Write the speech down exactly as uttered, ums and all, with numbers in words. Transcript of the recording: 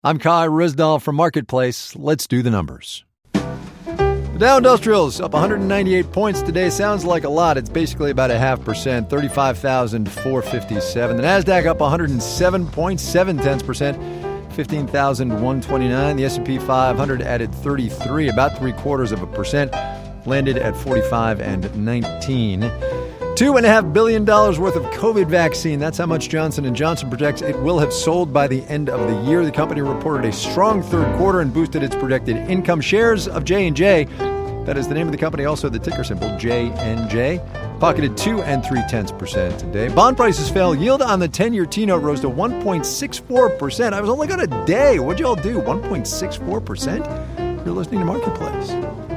I'm Kai Rizdal from Marketplace. Let's do the numbers. The Dow Industrials up one hundred ninety-eight points today. Sounds like a lot. It's basically about a half percent, thirty-five thousand four hundred fifty-seven. The Nasdaq up one hundred seven point seven tenths percent, fifteen thousand one hundred twenty-nine. The S and P five hundred added thirty-three, about three quarters of a percent, landed at forty-five and nineteen. Two and a half billion dollars worth of COVID vaccine. That's how much Johnson and Johnson projects it will have sold by the end of the year. The company reported a strong third quarter and boosted its projected income. Shares of J and J, that is the name of the company, also the ticker symbol J and J, pocketed two and three tenths percent today. Bond prices fell. Yield on the ten-year T-note rose to one point six four percent. I was only got a day. What'd y'all do? one point six four percent? You're listening to Marketplace.